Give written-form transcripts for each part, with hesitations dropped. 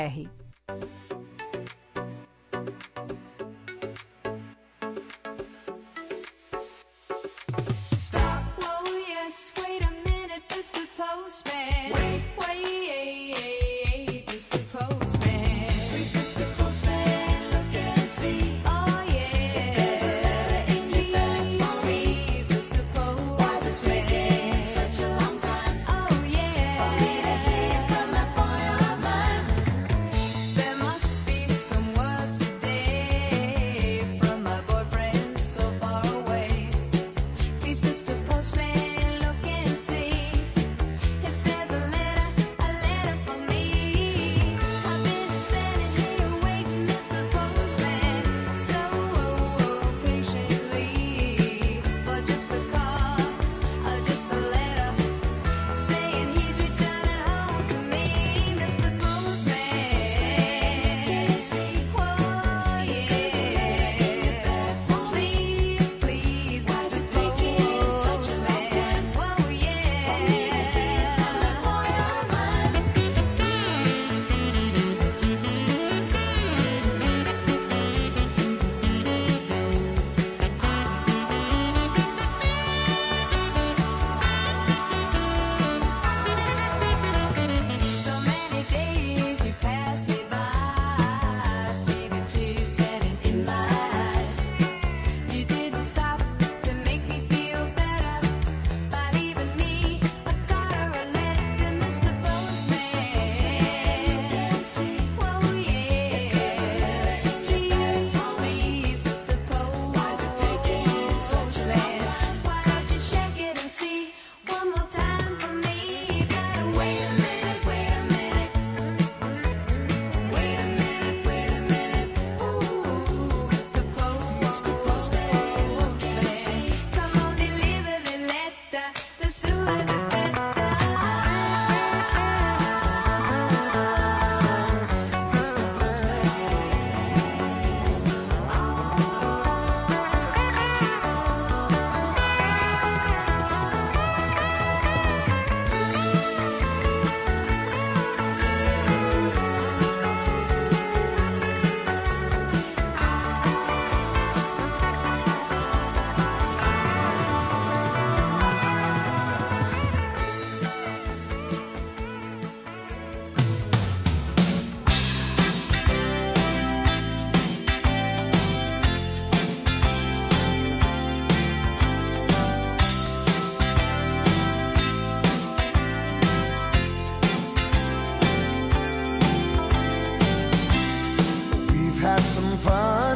Stop, whoa, yes, wait a minute, Mr. Postman. Wait, Mr. Postman. Please, Mr. Postman, look and see. Oh, yeah. There's a letter in your bag for me. Please, Mr. Postman. Why's it taking such a long time? Oh, yeah. For me to hear from that boy of mine. There must be some word today from my boyfriend so far away. Please, Mr. Postman, look and see if there's a letter for me. I've been standing here waiting, Mr. Postman, so patiently for just a call or just a letter saying he's returning home to me, Mr. Postman. Whoa, yeah. Please, Mr. Postman. Whoa, yeah. So many days you pass me by. I see the tears standing in my eyes. You didn't stop to make me feel better by leaving me a card or a letter to Mr. Postman. Whoa, yeah. Please, Mr. Postman. Why don't you check it and see one more time for me? You gotta wait a minute. Ooh, Mr. Postman. Come on, deliver the letter. The sooner the better. Mr. Postman. We've had some fun.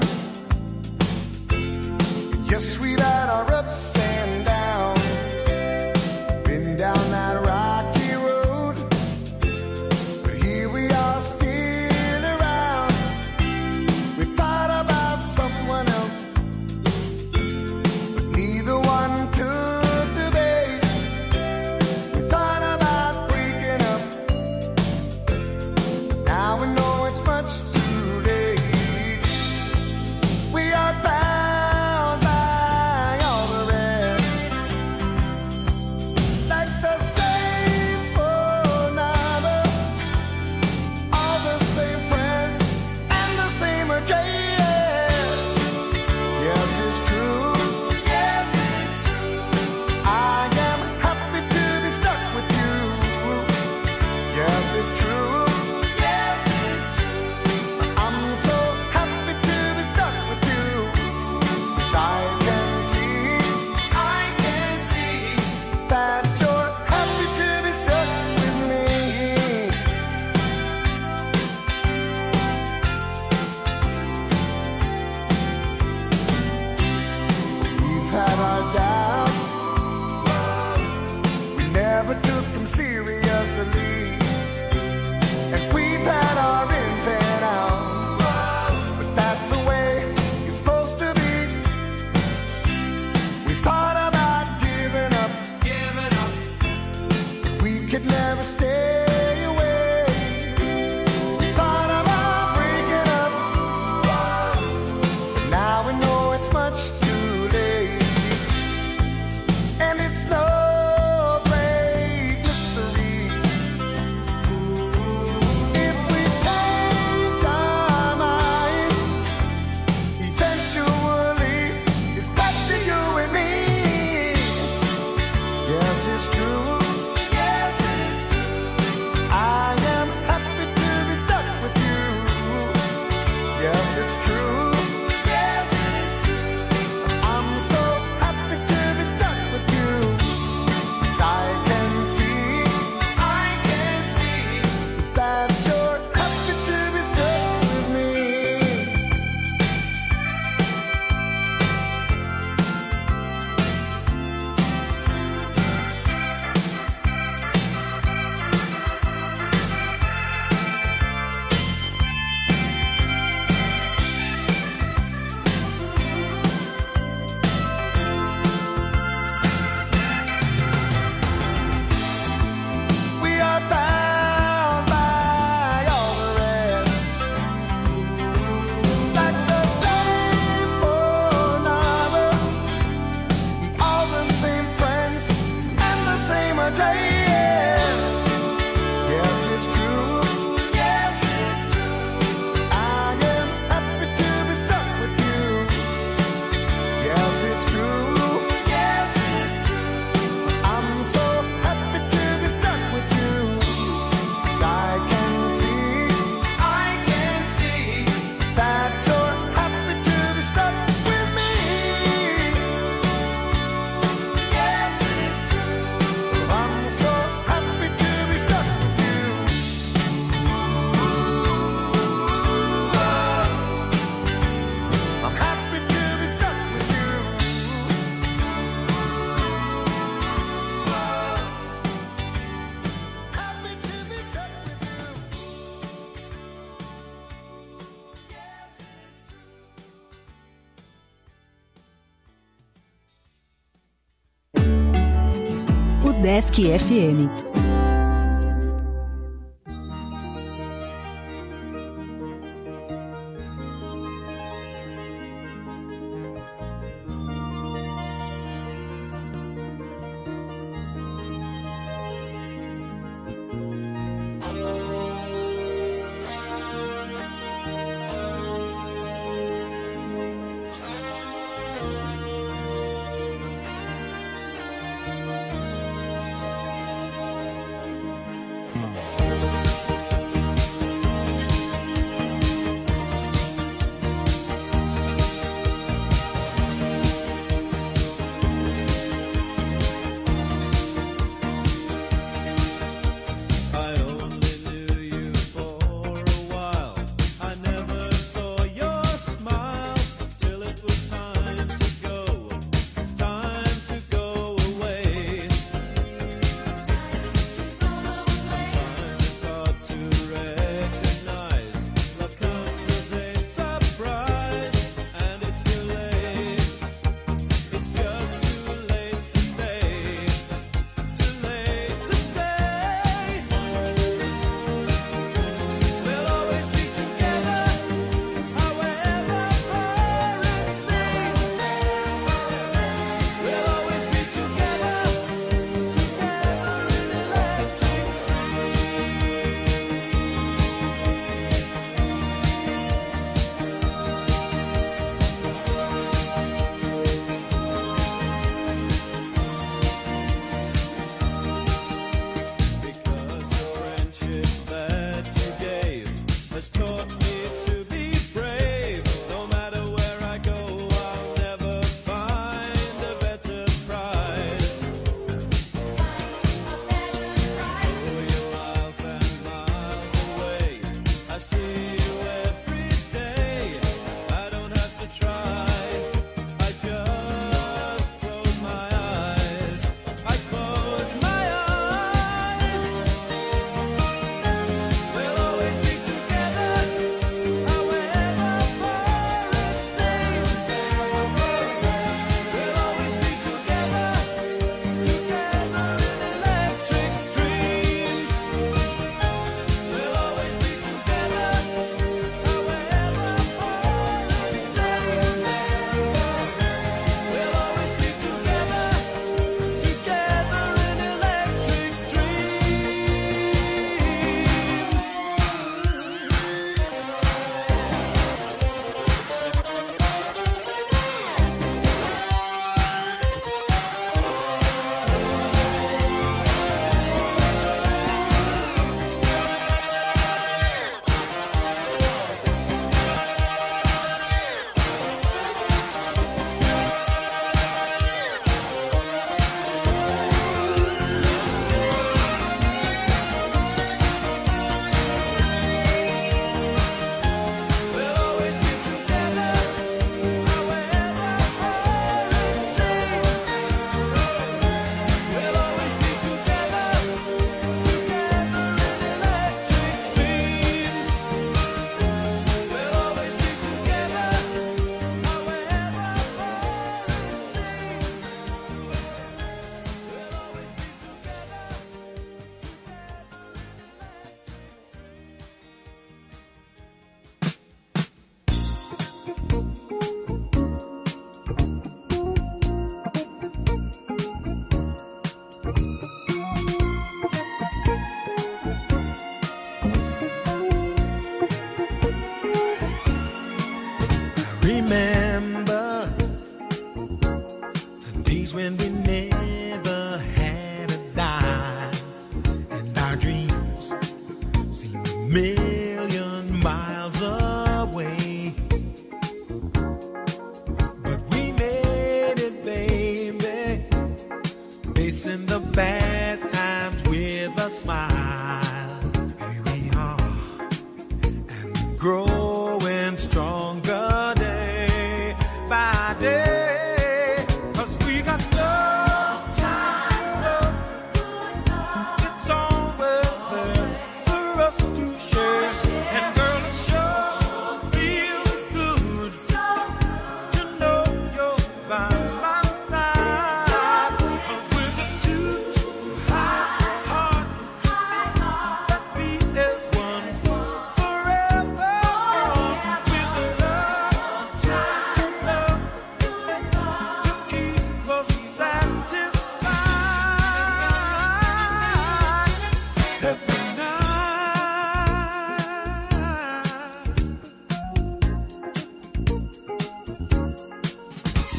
Yes, we've had our ups and downs. Been down that rocky road, but here we are still around. We thought about someone else, but neither one took the bait. We thought about breaking up. Now we know it's much too late. Desk FM.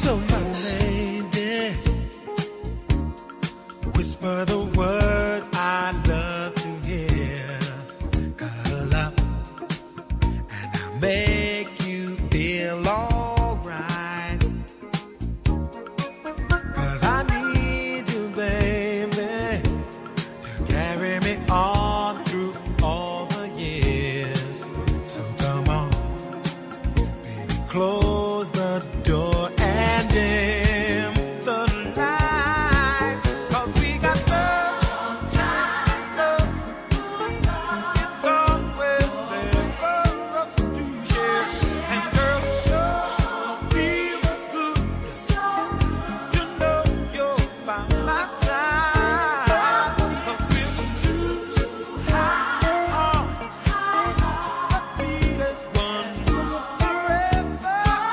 So my lady, whisper the words I love to hear. Cuddle up and I'll make you feel alright. 'Cause I need you, baby, to carry me on through all the years. So come on, baby, close the door and dim the lights. 'Cause we got love, love. It's always there for us to share. And girl, sure feels good to know you're by my side. 'Cause we're two high on the beat is one forever.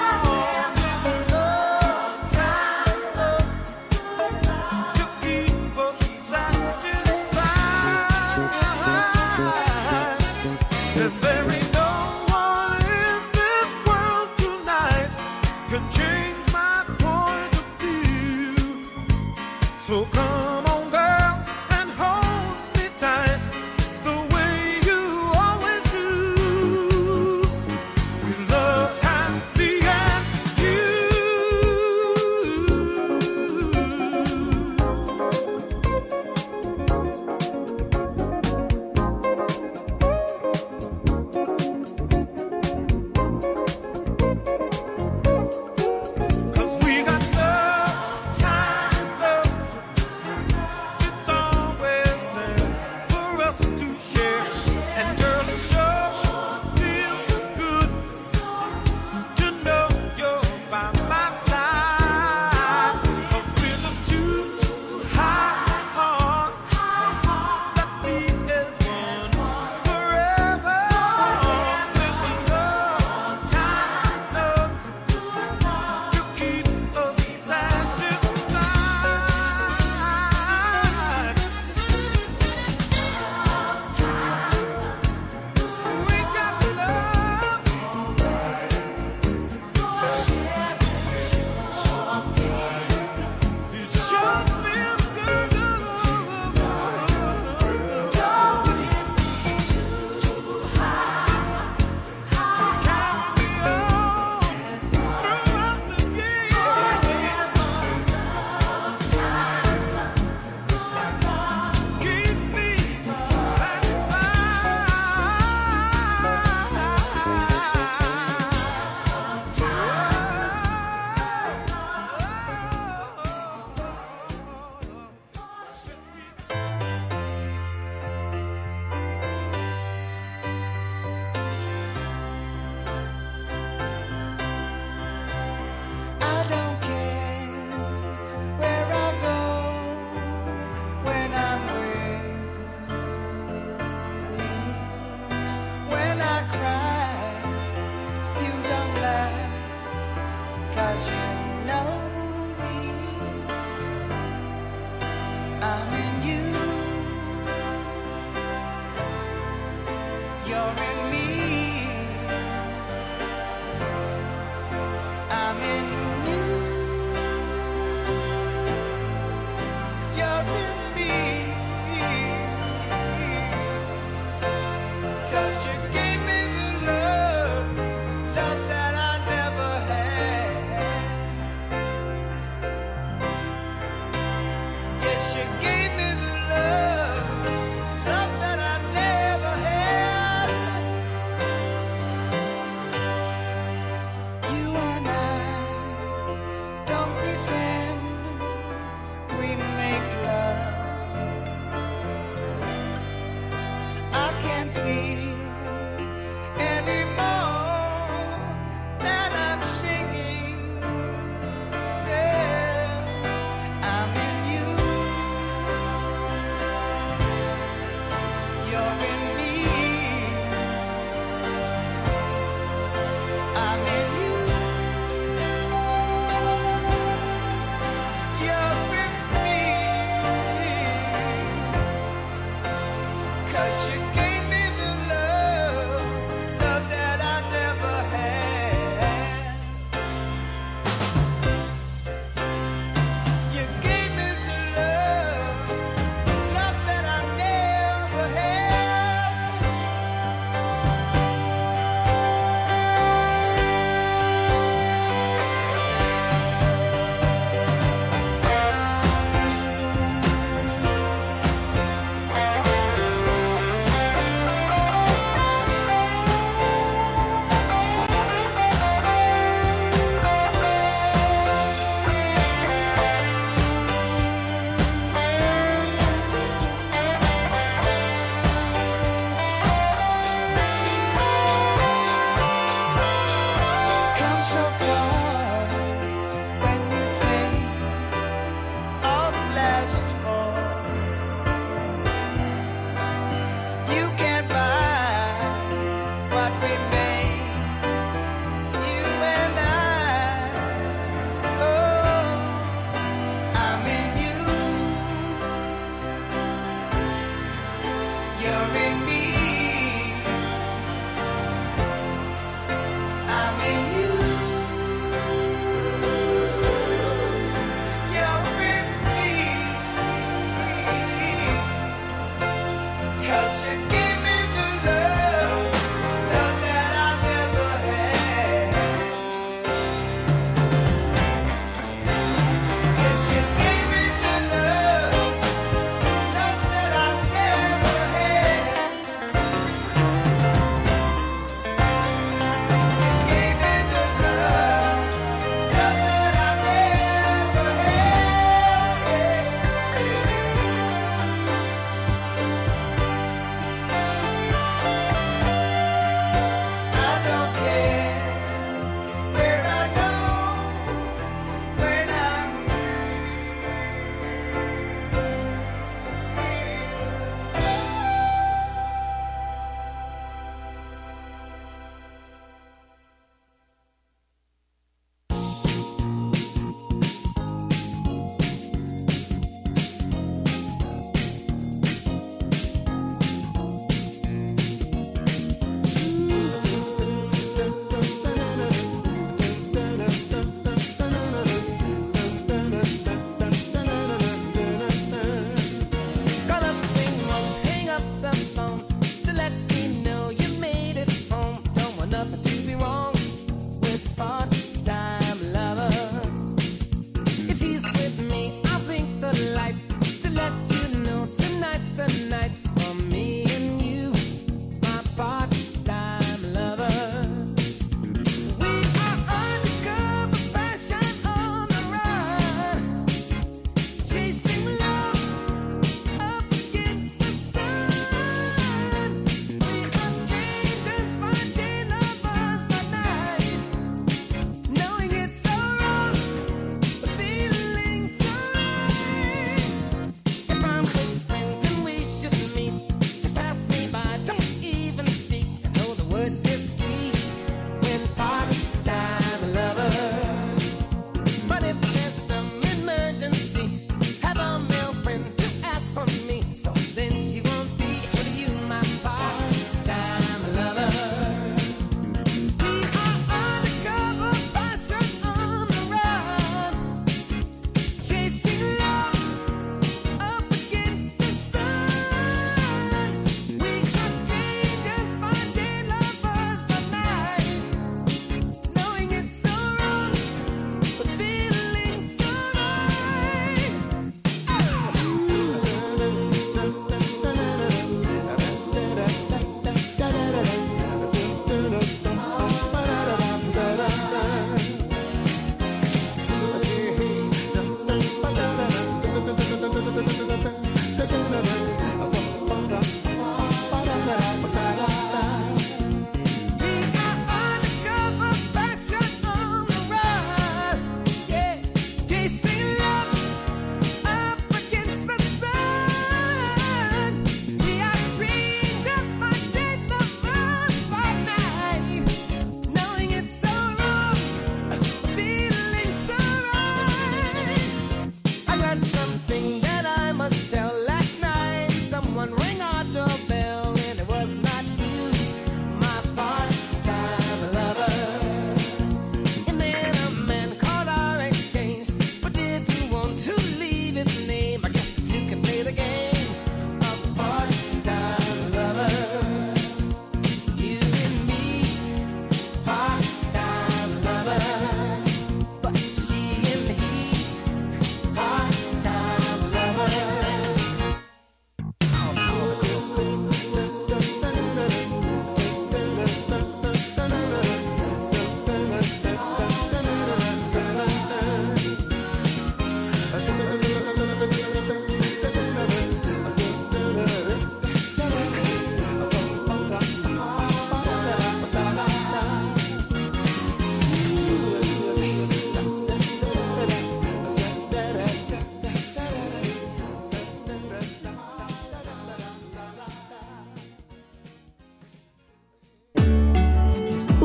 we made, you and I. Oh, I'm in you, you're in me. I'm in you, you're in me. 'Cause you give me the love that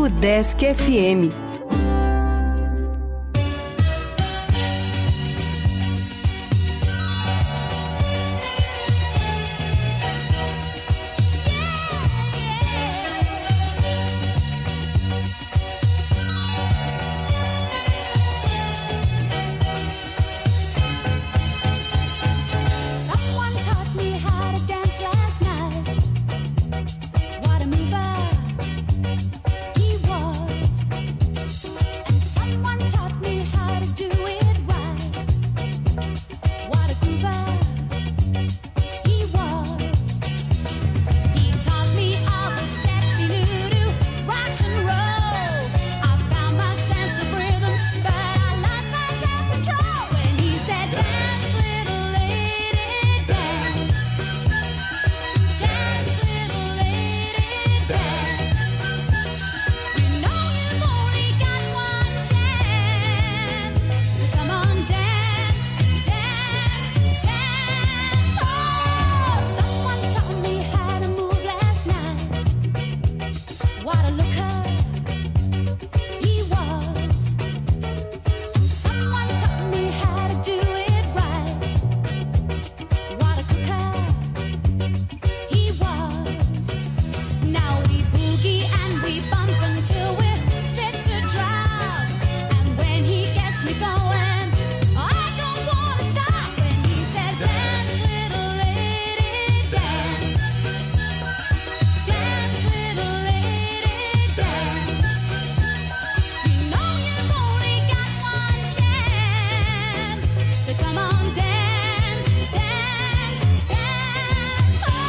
Udesc FM. Someone taught me how to dance last night. What a mover he was. And someone taught me how to do it right. What a groover he was. He taught me all the steps he knew to rock and roll. I found my sense of rhythm, but I lost my self-control when he said, "Dance, little lady, dance. Dance, little lady, dance. You know you've only got one chance. So come on, dance, dance, dance." Oh, someone taught me how to move last night. What a looker he was. And someone taught me how to do it right. What a cooker he was. Now we boogie and we bump until we're fit to drop. And when he gets me going, I don't wanna stop. When he says, "Dance, little lady, dance. Dance, little lady, dance. You know you've only got one chance. So come on, dance, dance, dance." Oh.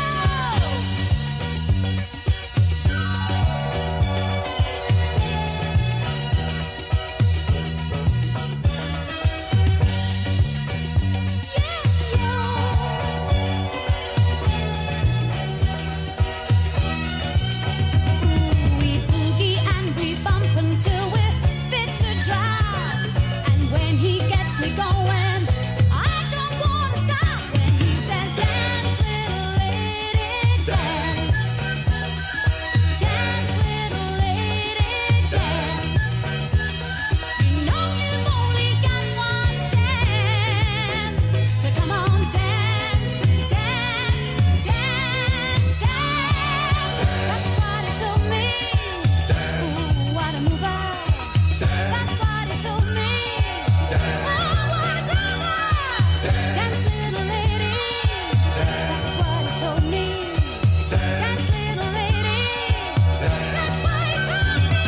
We boogie and we bump until we're fit to drop. And when he gets me going, I don't wanna stop. When he says, "Dance, little lady, dance. Dance, little lady, dance. You know you've only got one chance. So come on, dance, dance, dance, dance." That's what he told me. Ooh, what a mover. That's what he told me. Oh, what a groover. Dance, little lady. That's what he told me. Dance, little lady. That's what he told me.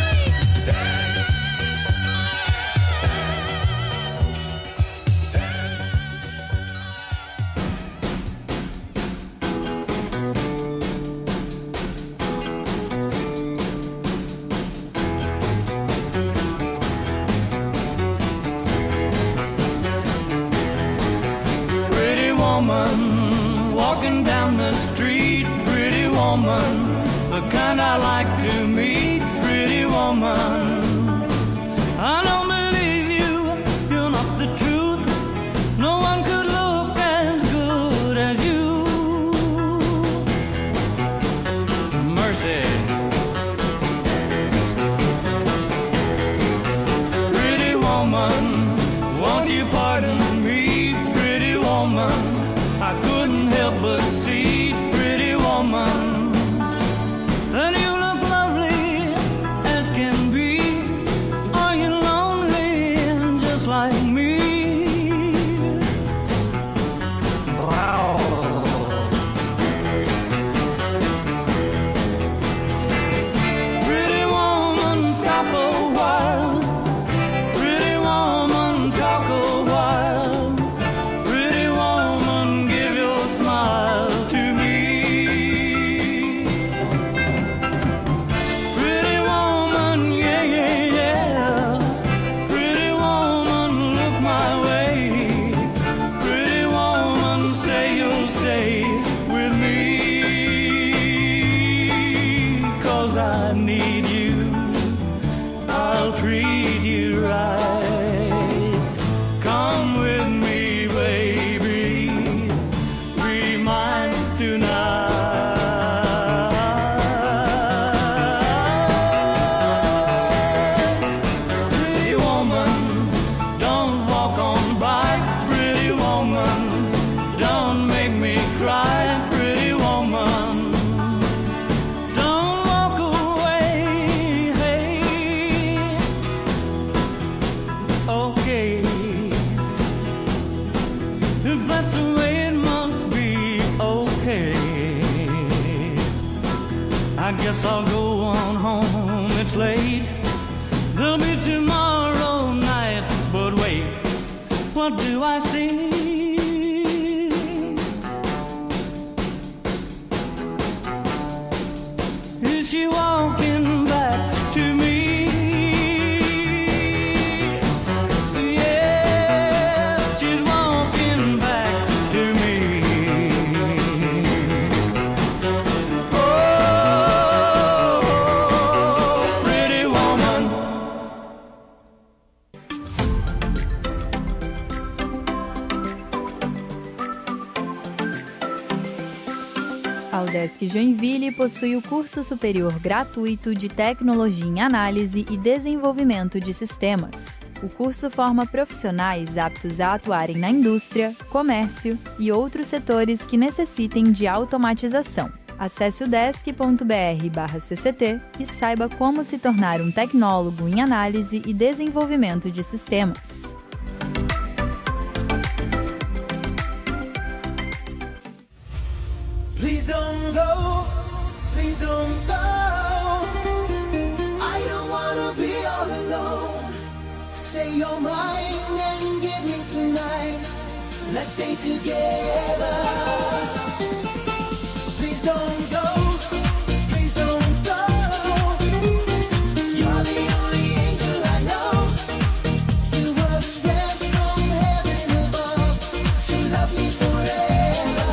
Pretty woman, walking down the street. Pretty woman, the kind I like to meet. Pretty woman, I don't believe you, you're not the truth. No one could look as good as you. Mercy. Pretty woman, won't you pardon me? Pretty woman, I couldn't help but see. Pretty woman, and you look lovely as can be. Are you lonely just like me? Wow. Pretty woman, stop a while. Pretty woman, talk a while. Pretty woman, give your smile to me. Pretty woman, yeah, yeah, yeah. Pretty woman, look my way. Pretty woman, say you'll stay with me. 'Cause I need you. I'll treat you right. Come with me, baby. Be mine tonight. it's late. There'll be tomorrow night, but wait, what do I see? Is she walking back to me? Yeah, she's walking back to me. Oh, pretty woman. A UDESC Joinville possui o curso superior gratuito de Tecnologia em Análise e Desenvolvimento de Sistemas. O curso forma profissionais aptos a atuarem na indústria, comércio e outros setores que necessitem de automatização. Acesse udesc.br/cct e saiba como se tornar um tecnólogo em análise e desenvolvimento de sistemas. Please don't go, please don't go. I don't wanna be all alone. Say you're mine and give me tonight. Let's stay together. Please don't go, please don't go. You're the only angel I know. You were sent from heaven above to love me forever.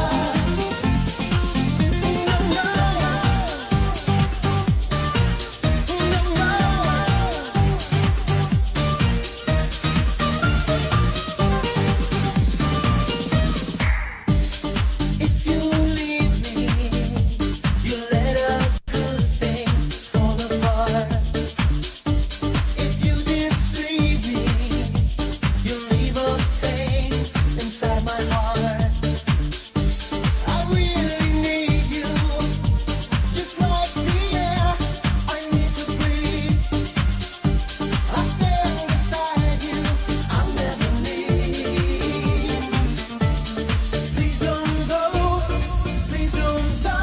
No, no, no, no. If you leave me, you let a good thing fall apart. If you deceive me, you leave a pain inside my heart. I really need you, just like the air I need to breathe. I'll stand beside you, I'll never leave. Please don't go, please don't go.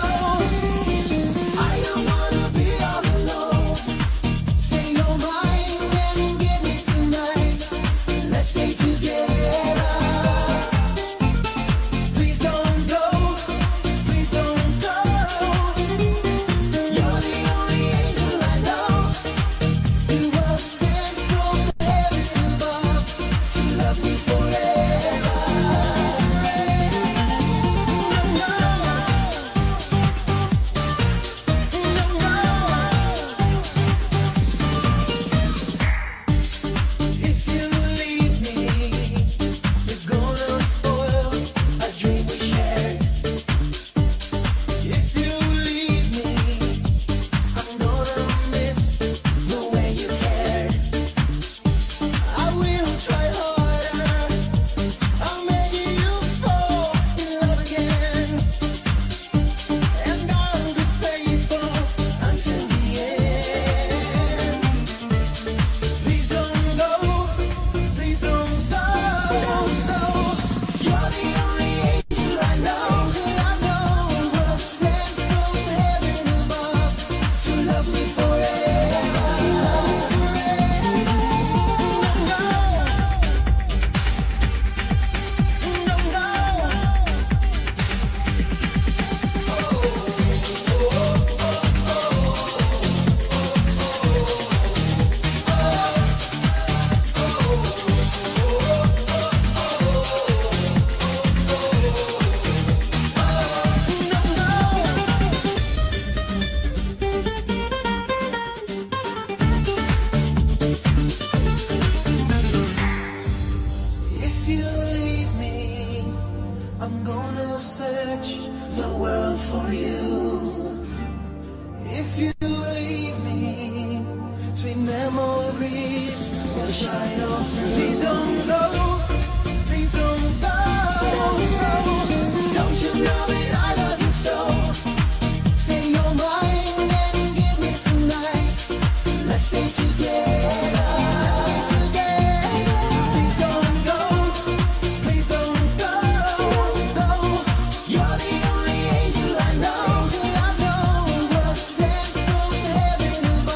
I don't wanna be all alone. Say you're mine and give me tonight. Let's stay together. Please don't go, please don't go. You're the only angel I know. You were sent from heaven above to love me forever. No, no, no, no. If you leave me, you're gonna spoil a dream we shared. If you leave me, I'm gonna miss the way you cared. I will try harder. I'll make you fall in love again, and I'll be faithful until the end. Please don't go, please don't go. You're the only angel I know. Was sent from heaven above to love me forever. No, no, no. If you leave me, I'm gonna search the world for you. If you leave me, sweet memories will shine on through. Please don't go, please don't go. Don't you know that I love you so? Say you're mine and give me tonight. Let's stay together. Please don't go, please don't go. You're the only angel I know. Was sent from heaven above.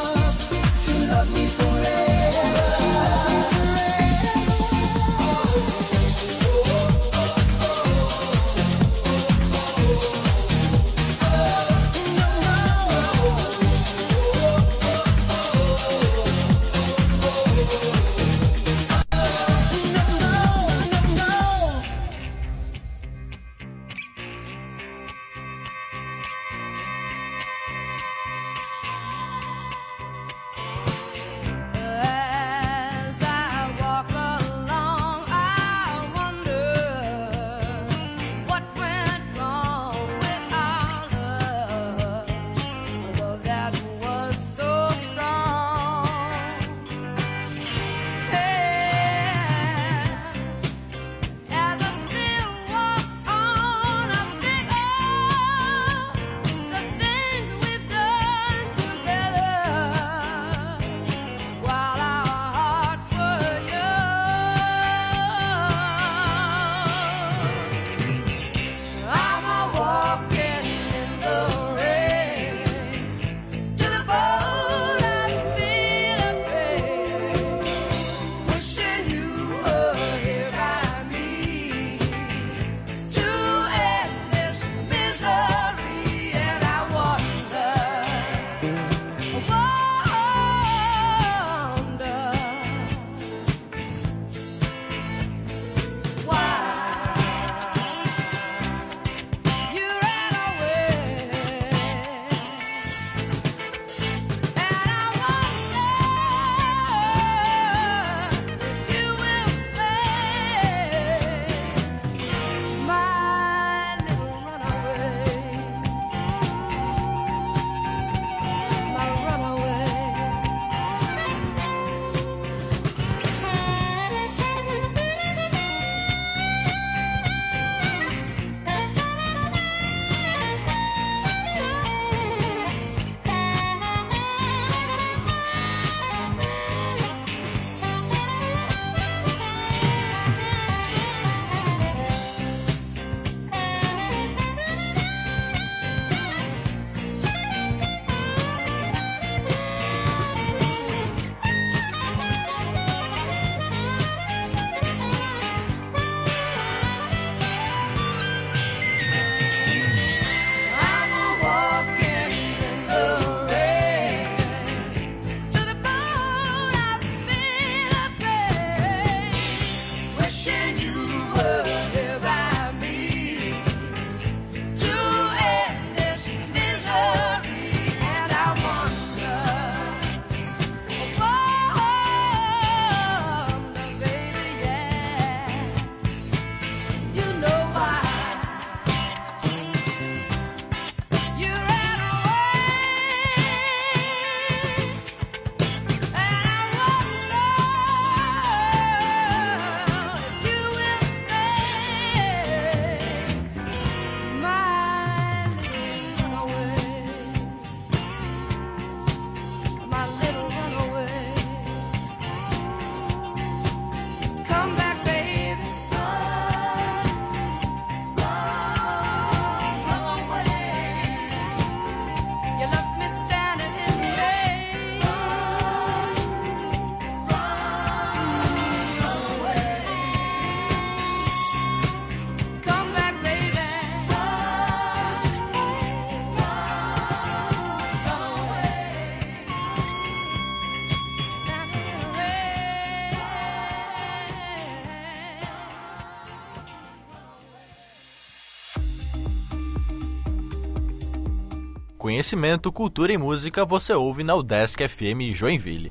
conhecimento, cultura e música você ouve na UDESC FM Joinville.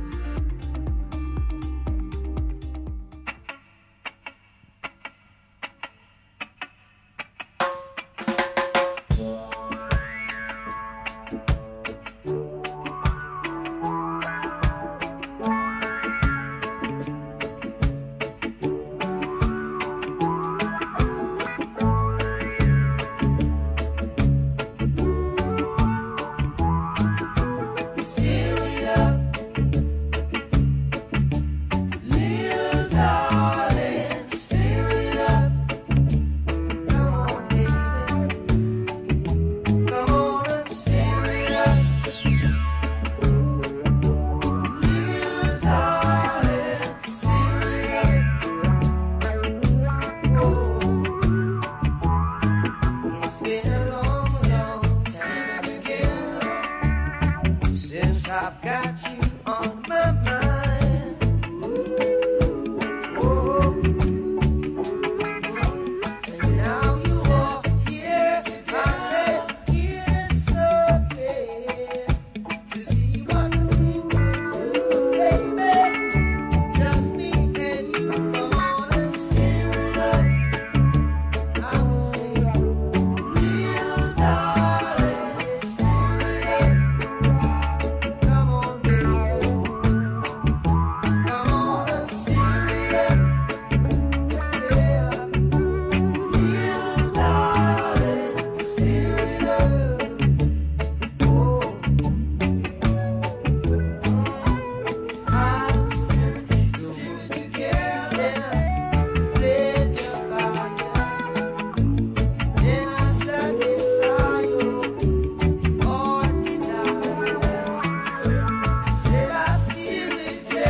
I've got you on my mind. Oh, and now you are here. I said it's okay to see what we can do, baby. Just me and you, come on and stir it up. I will say, little darling, stir it up. Come on, baby. Come on and stir it up. Yeah. Little darling, stir it up. Oh. I'm stirring together. Blaze your fire. Then I satisfy you all desire. Said I still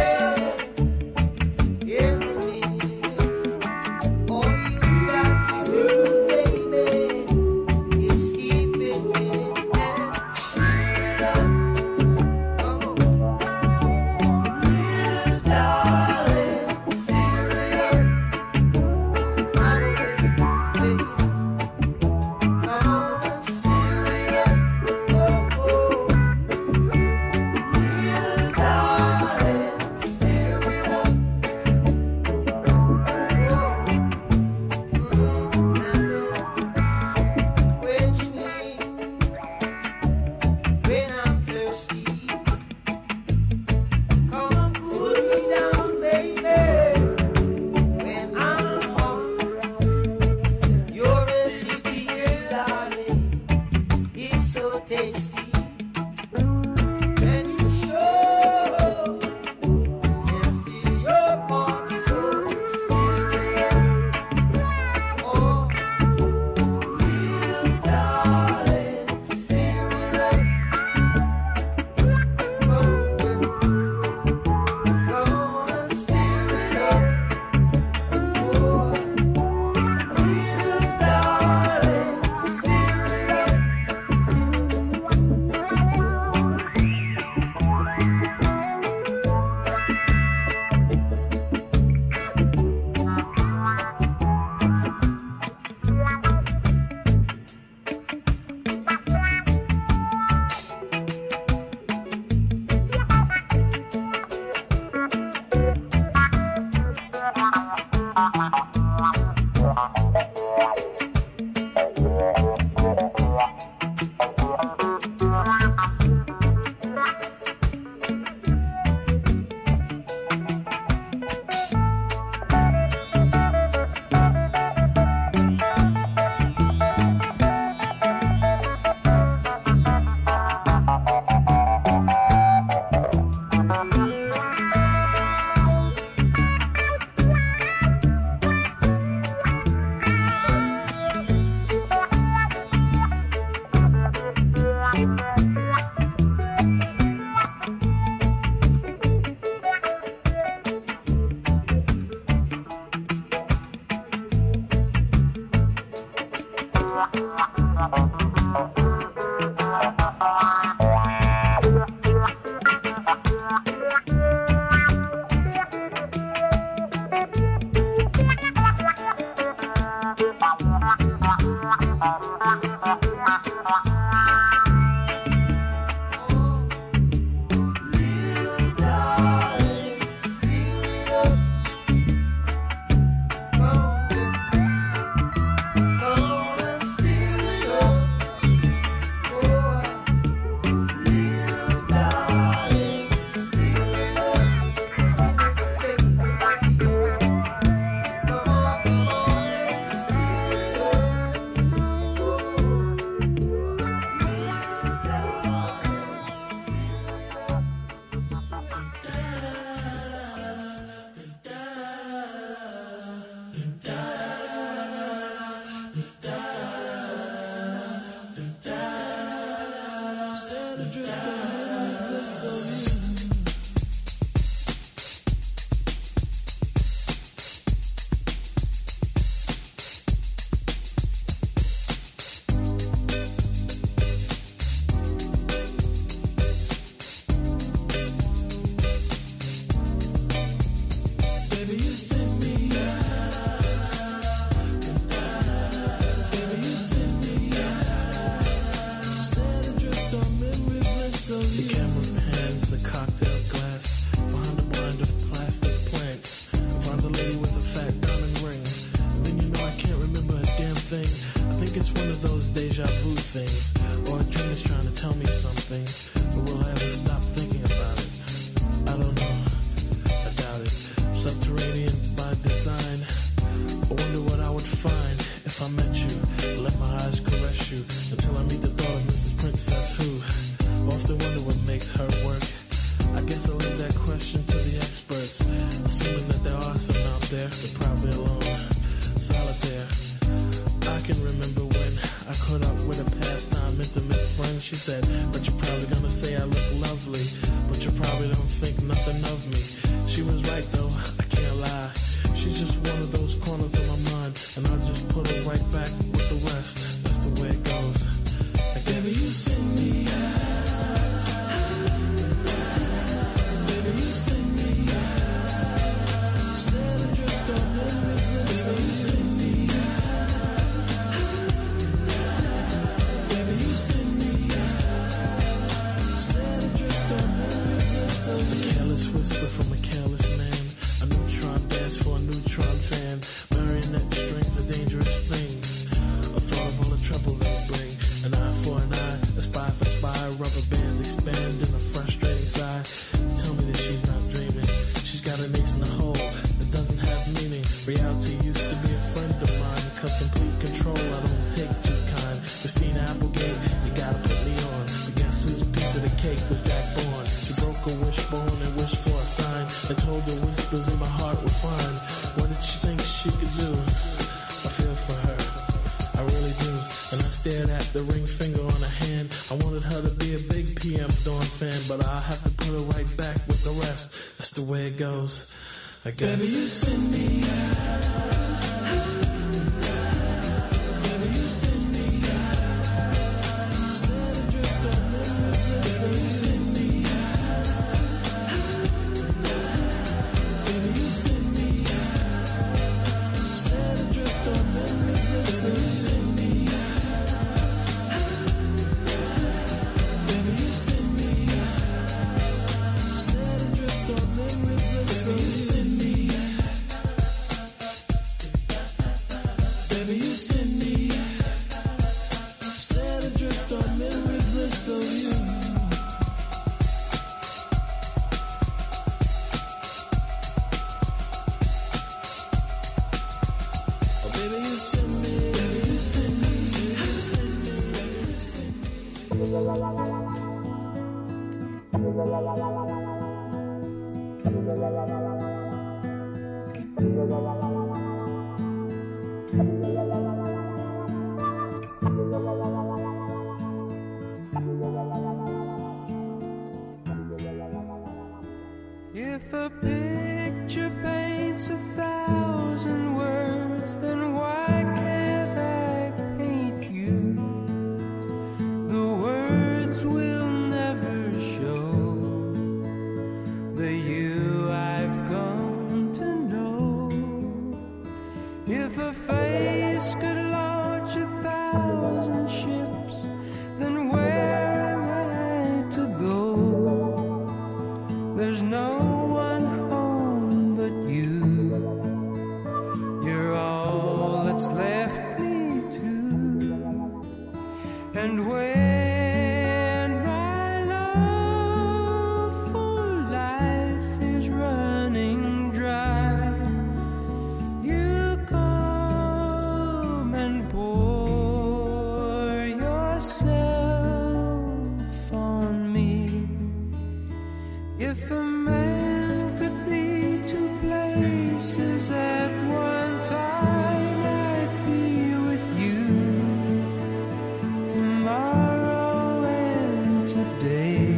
every minute. All you got to do, baby, is keep it in it and stir it up. Come on, little darling, stir it up. I'm waiting, baby. Come on and stir it up. Oh, oh. Little darling, stir it up. And quench me when I'm thirsty. Come and cool me down, baby, when I'm hungry. Your recipe, darling, is so tasty. And you show yes, still your heart so still. Oh, little darling, stir it up. Come on and stir it up. Oh, little darling, stir it up. guess I'll leave that question to the experts. Assuming that there are some out there, they're probably alone, solitaire. I can remember when I caught up with a pastime intimate friend. She said, but you're probably gonna say I look lovely, but you probably don't think nothing of me. She was right though, I can't lie. She's just one of those corners of my mind, and I'll just put her right back with the rest. That's the way it goes. Like, baby, you send me out. Baby, you send me out. Said adrift on memory, baby, you send me out. Baby, you send me out. Said adrift on memory, a careless whisper from a careless man. A neutron dance for a neutron fan. Marionette strings are dangerous things. A thought of all the trouble they bring. An eye for an eye, a spy for spy. Rubber bands expand in a frustrating sigh. Tell me that she's not dreaming. She's got an ace in the hole that doesn't have meaning. Reality used to be a friend of mine. Cause complete control I don't take too kind. Christina Applegate, you gotta put me on. But guess whose piece of the cake was Jack Bourne? She broke a wishbone and wished for a sign. I told her whispers in my heart were fine. What did she think she could do? I feel for her, I really do. And I stared at the ring finger on her hand. I wanted her to be a big PM Dawn fan, but I'll have to put her right back with the rest. That's the way it goes, I guess. Baby, you send me out. Baby, you send me out. Set adrift on memory, baby, you send me out. Baby, you send me out. Set adrift on memory, baby, you send me out. Baby, you send me out. Set adrift on memory, baby, you send me out. Baby, you send me out. Set adrift on memory, bliss of you. Oh, baby, you send me, baby, you send me, baby, you send me, baby, you send me. If a picture paints 1,000 words, then why can't I paint you? The words will never show the you I've come to know. If a face could launch 1,000 ships, then where am I to go? There's no one home but you. You're all that's left me to. And when my love for life is running dry, you come and pour yourself on me. If a man could be two places at one time, I'd be with you tomorrow and today,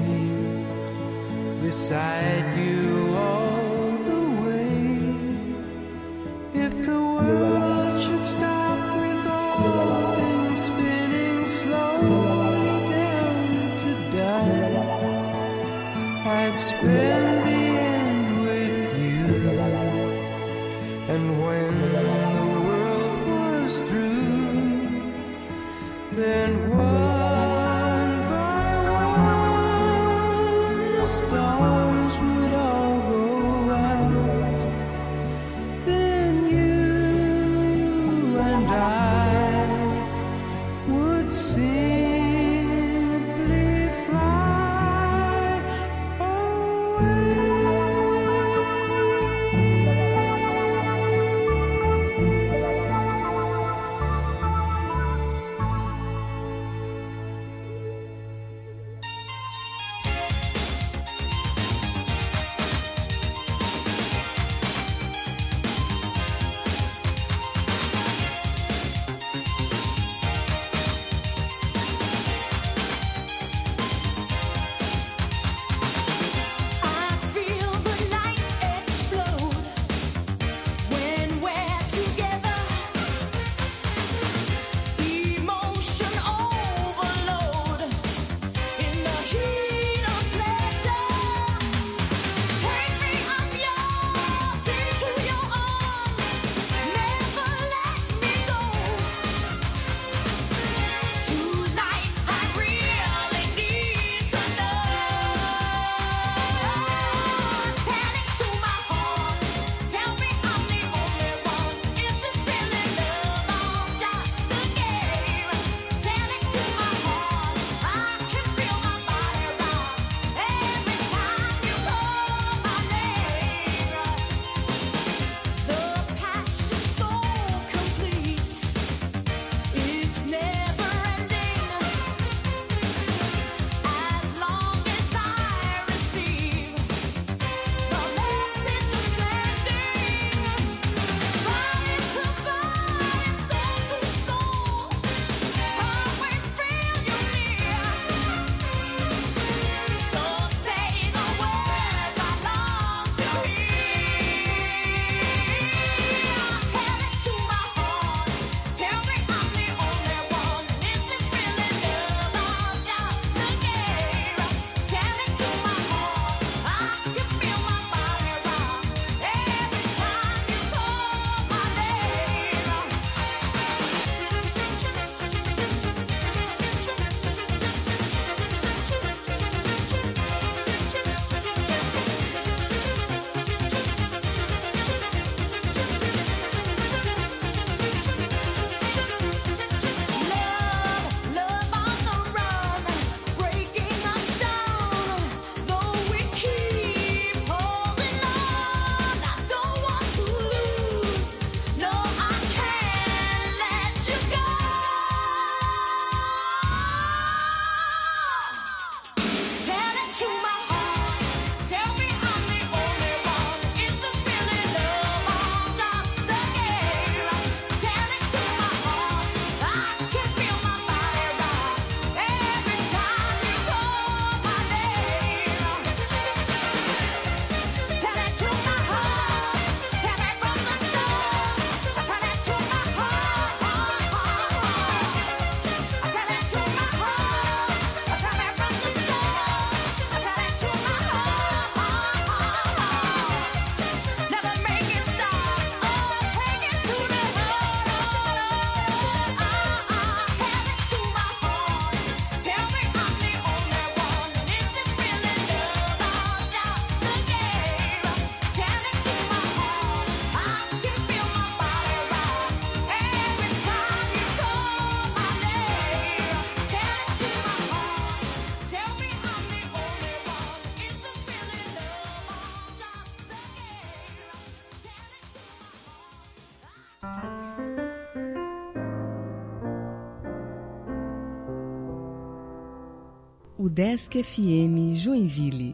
beside you all the way. If the world should stop with all things spinning slowly down to die, I'd spend the end with you. And when the world was through, then one by one the stars would all go out. Then you and I would simply fly away. O Desk FM Joinville.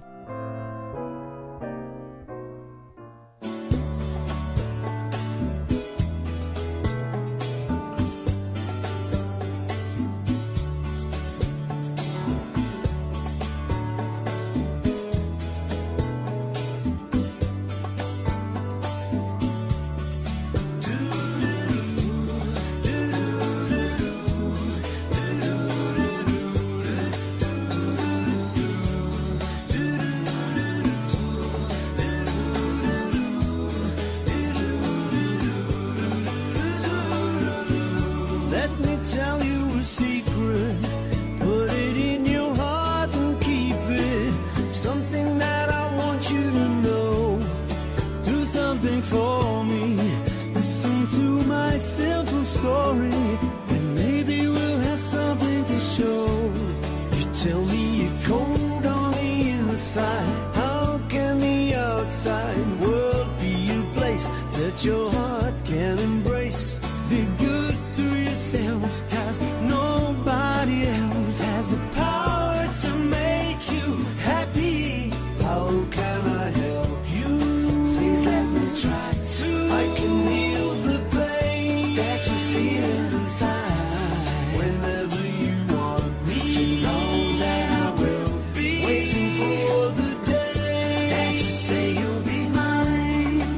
Let me tell you a secret. Put it in your heart and keep it. Something that I want you to know. Do something for me. Listen to my simple story, and maybe we'll have something to show. You tell me you're cold on the inside. How can the outside world be a place that your heart can embrace? Be good to yourself, 'cause nobody else has the power to make you happy. How can I help you? Please let me try to. I can heal the pain that you feel inside. Whenever you want me, you know that I will be waiting for the day that you say you'll be mine.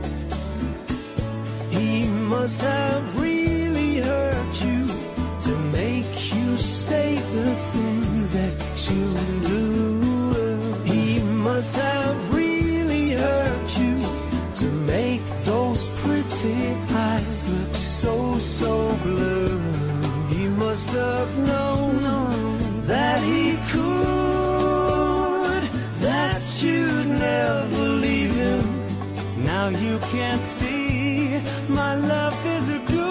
He must have really hurt you to make you say the things that you do. He must have really hurt you to make those pretty eyes look so blue. He must have known that he could, that you'd never leave him. Now you can't see my love is a good